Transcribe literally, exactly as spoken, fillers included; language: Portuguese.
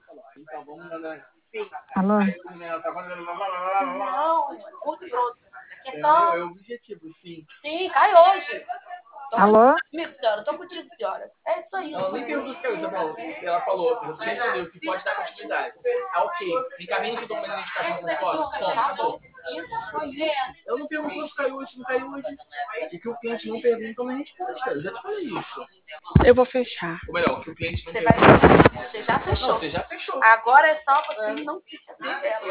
Alô? Não, curto e grosso. É só... É objetivo, sim. Sim, cai hoje. Tô Alô? contigo, senhora. Tô contigo, senhora. É isso aí. Ela nem perguntou se caiu, tá bom? Ela falou, você respondeu que pode dar continuidade. Ah, ok. Encaminha seu documento de identificação com foto. Ponto, acabou. Isso. Eu não perguntou se caiu hoje, se não caiu hoje. O que o cliente não pergunta, não responde, cara. Eu já te falei isso. Eu vou fechar. Ou melhor, o que o cliente não você pergunta. Vai... Você já fechou. Não, você já fechou. Agora é só você não se esquecer dela.